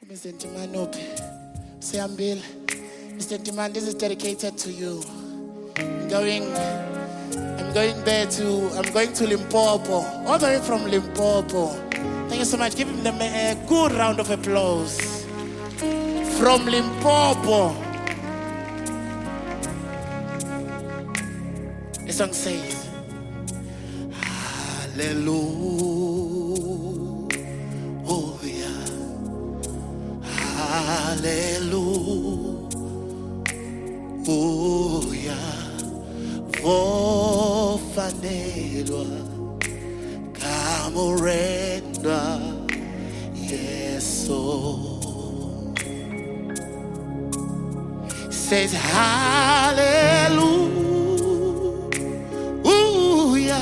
Mr. Ntimanope, Sayambil, Mr. Ntiman, this is dedicated to you. I'm going to Limpopo, all the way from Limpopo. Thank you so much. Give them a good round of applause. From Limpopo. The song says, Hallelujah, Hallelujah, vofanelwa kamurenda Yeso. Says hallelujah,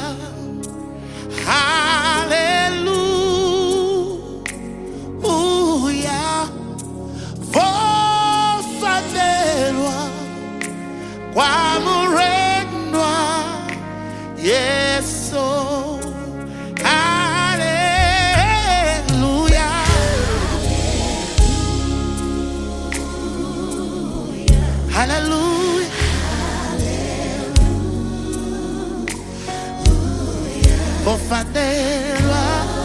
hallelujah, vofanelwa kwamurendwa Yeso. Hallelujah, hallelujah, vofanelwa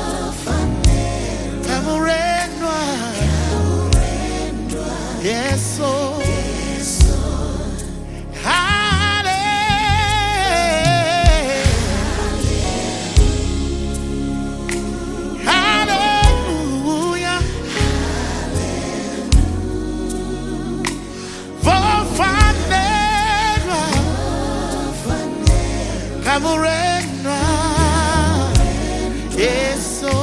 kwamurendwa Yeso. Kamurendwa Yeso.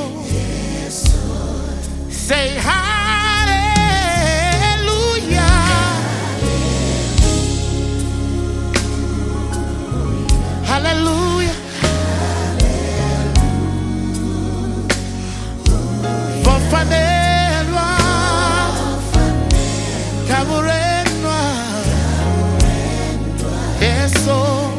Say hallelujah, hallelujah, vofanelwa kamurendwa Yeso.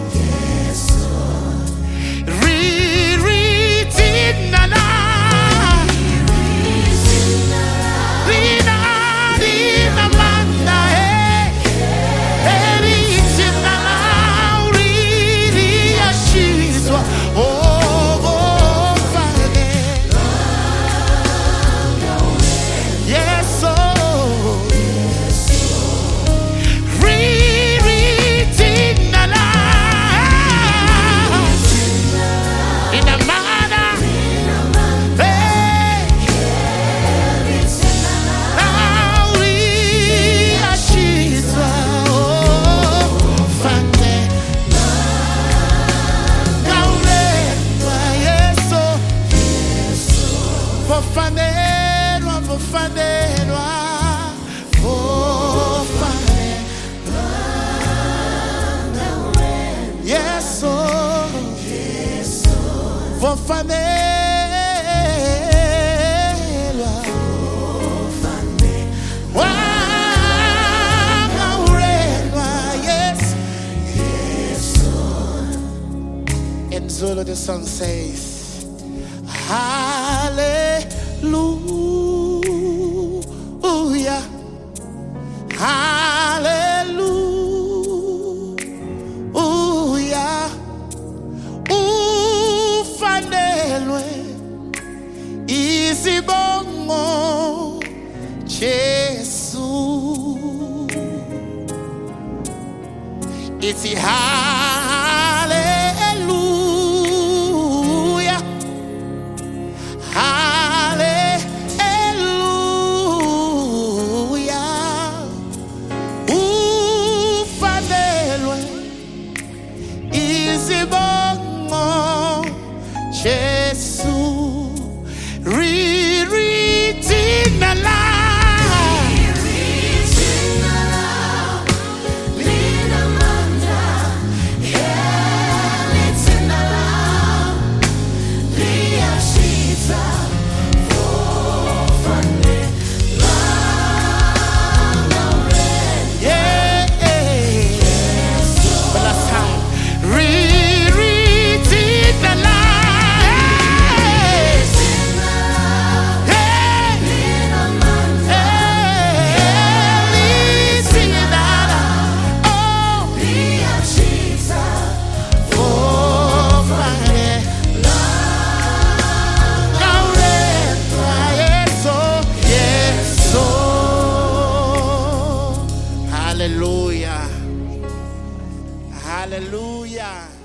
In Zulu, the song says, Hallelujah, Hallelujah, ufanelwe isibongo Jesu. It's hallelujah, hallelujah, ufanelwe isibongo Jesu. Hallelujah.